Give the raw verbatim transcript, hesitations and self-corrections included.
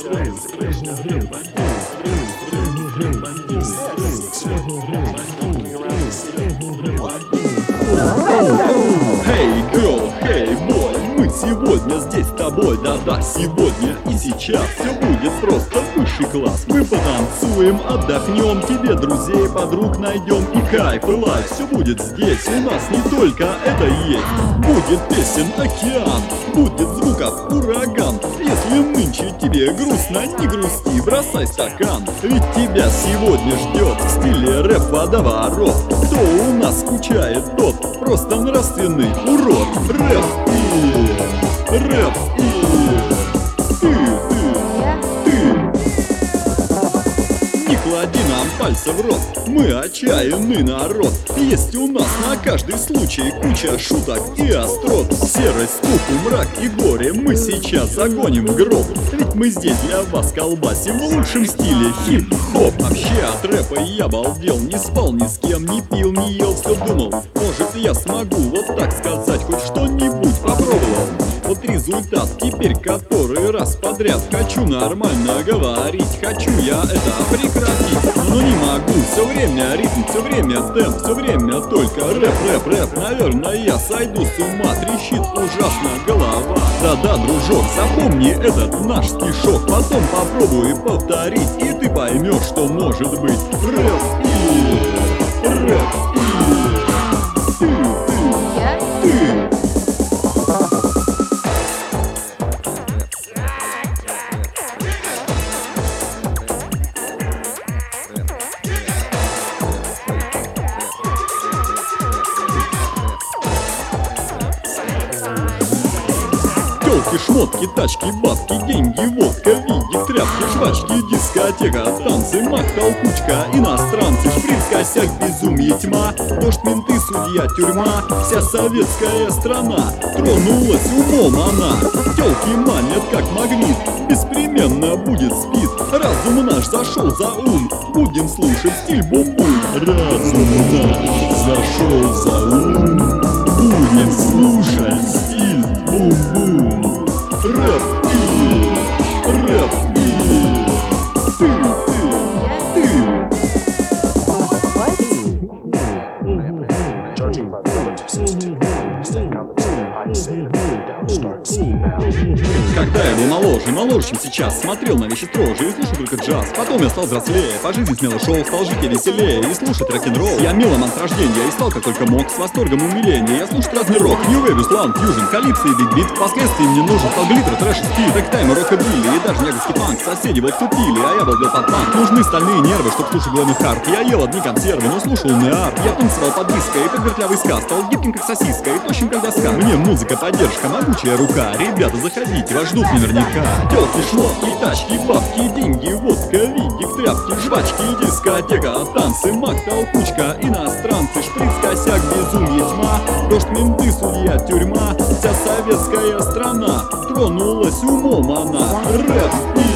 Hey girl, hey boy, мы сегодня здесь с тобой, да-да, сегодня и сейчас все будет просто высший класс. Мы потанцуем, отдохнем, тебе друзей, подруг найдем и кайф, и лайф. Все будет здесь, у нас не только это есть. Будет песен океан, будет звуков ураган. Если нынче тебе грустно, не грусти, бросай стакан. Ведь тебя сегодня ждет в стиле рэп водоворот. Кто у нас скучает, тот просто нравственный урод. Рэп и... рэп и... ты, ты, ты. Не клади нам пальцы в рот, мы отчаянный народ. Есть у нас на каждый случай куча шуток и острот. Серость, скуку, мрак и горе мы сейчас загоним в гроб. Ведь мы здесь для вас колбасим в лучшем стиле хип-хоп. Вообще от рэпа я балдел, не спал ни с кем, не пил, не ел, все думал, может я смогу вот так сказать, хоть что-нибудь попробовал. Вот результат теперь который раз подряд. Хочу нормально говорить, хочу я это прекратить, но не могу. Все время ритм, все время темп, все время только рэп, рэп, рэп. Наверное, я сойду с ума, трещит ужасно голова. Да-да, дружок, запомни этот наш стишок, потом попробуй повторить, и ты поймешь, что может быть рэп и... рэп и... ты, ты, ты. Телки, шмотки, тачки, бабки, деньги, водка, видик, тряпки, жвачки, дискотека, танцы, мах, толкучка, иностранцы, шприц, косяк, безумие, тьма, дождь, менты, судья, тюрьма. Вся советская страна тронулась умом она. Телки манят как магнит, беспременно будет спид. Разум наш зашел за ум, будем слушать стиль бум-бум. Разум наш зашел за ум, будем слушать стиль бум-бум. Рэп и... рэп и... ты, ты, ты. Когда я был моложе, моложе, чем сейчас, смотрел на вещи строже и слушал только джаз. Потом я стал взрослее, по жизни смело шел, стал жить и веселее и слушать рок-н-ролл. Я меломан с рождения и стал как только мог, с восторгом умиления. Я слушаю разный рок, New Wave, Слан, Фьюжн, Калипсо и Биг Бит. Впоследствии мне нужен стал глиттер, трэш и стиль, рэк-тайм и рок-и-билли, и даже негрский панк. Соседи вот тупили, а я был для панк. Нужны стальные нервы, чтоб слушать главный хард. Я ел одни консервы, но слушал неар. Я танцевал под диско и под вертлявый ска, стал гибким как сосиска и тощим как доска. Мне музыка, поддержка, могучая рука. Ребята, заходите, вас ждут наверняка. Телки, шмотки, тачки, бабки, деньги, водка, видик, тряпки, жвачки, дискотека, танцы, мак, толкучка, иностранцы, шприц, косяк, безумие, тьма, дождь, менты, судья, тюрьма. Вся советская страна тронулась умом она. Рэп и